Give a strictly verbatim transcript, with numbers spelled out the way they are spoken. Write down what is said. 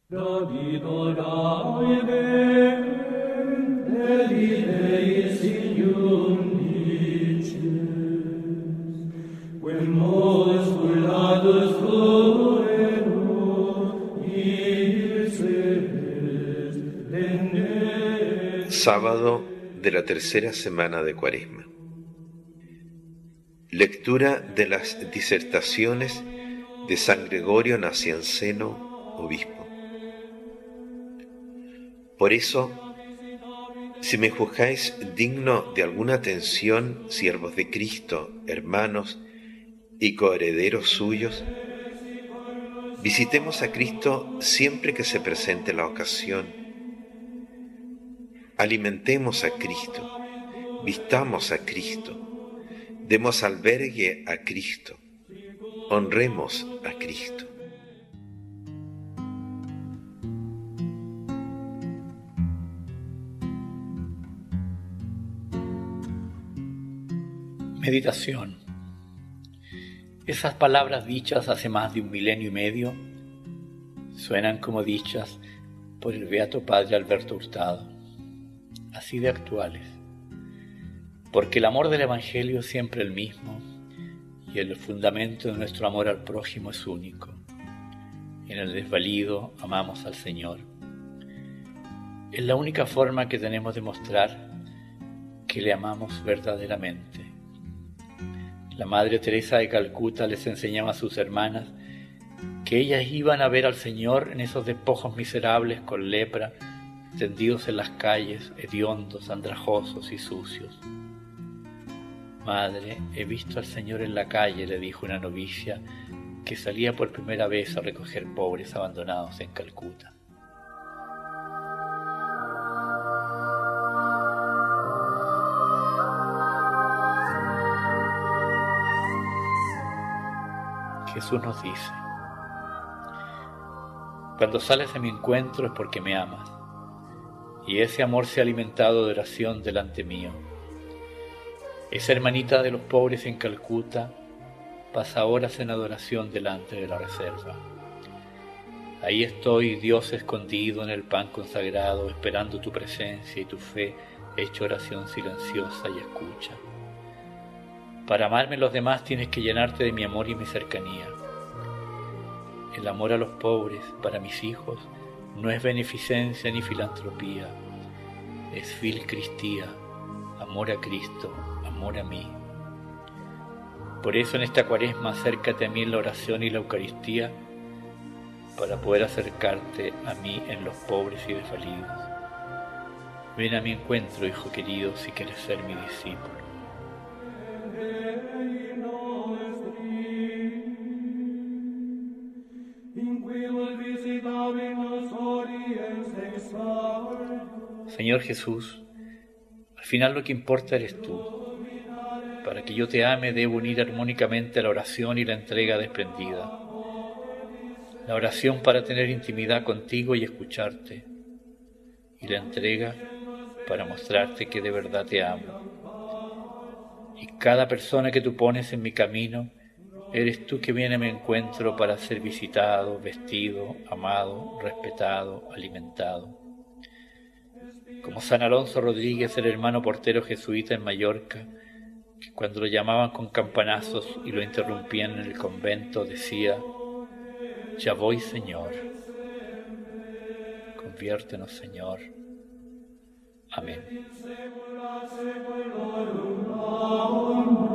Sábado de la tercera semana de Cuaresma. Lectura de las disertaciones de San Gregorio Nacianceno, obispo. Por eso, si me juzgáis digno de alguna atención, siervos de Cristo, hermanos y coherederos suyos, visitemos a Cristo siempre que se presente la ocasión. Alimentemos a Cristo, vistamos a Cristo, demos albergue a Cristo, honremos a Cristo. Meditación. Esas palabras dichas hace más de un milenio y medio suenan como dichas por el beato padre Alberto Hurtado, así de actuales, porque el amor del Evangelio es siempre el mismo y el fundamento de nuestro amor al prójimo es único. En el desvalido amamos al Señor. Es la única forma que tenemos de mostrar que le amamos verdaderamente. La Madre Teresa de Calcuta les enseñaba a sus hermanas que ellas iban a ver al Señor en esos despojos miserables con lepra, tendidos en las calles, hediondos, andrajosos y sucios. Madre, he visto al Señor en la calle, le dijo una novicia que salía por primera vez a recoger pobres abandonados en Calcuta. Jesús nos dice: cuando sales a mi encuentro es porque me amas, y ese amor se ha alimentado de oración delante mío. Esa hermanita de los pobres en Calcuta pasa horas en adoración delante de la reserva. Ahí estoy, Dios escondido en el pan consagrado, esperando tu presencia y tu fe, hecho oración silenciosa y escucha. Para amarme los demás tienes que llenarte de mi amor y mi cercanía. El amor a los pobres, para mis hijos, no es beneficencia ni filantropía, es filcristía, amor a Cristo, amor a mí. Por eso en esta Cuaresma acércate a mí en la oración y la Eucaristía para poder acercarte a mí en los pobres y desvalidos. Ven a mi encuentro, hijo querido, si quieres ser mi discípulo. Señor Jesús, al final lo que importa eres tú. Para que yo te ame debo unir armónicamente la oración y la entrega desprendida. La oración para tener intimidad contigo y escucharte, y la entrega para mostrarte que de verdad te amo. Y cada persona que tú pones en mi camino, eres tú que viene a mi encuentro para ser visitado, vestido, amado, respetado, alimentado. Como San Alonso Rodríguez, el hermano portero jesuita en Mallorca, que cuando lo llamaban con campanazos y lo interrumpían en el convento, decía: ya voy, Señor. Conviértenos, Señor. Amén.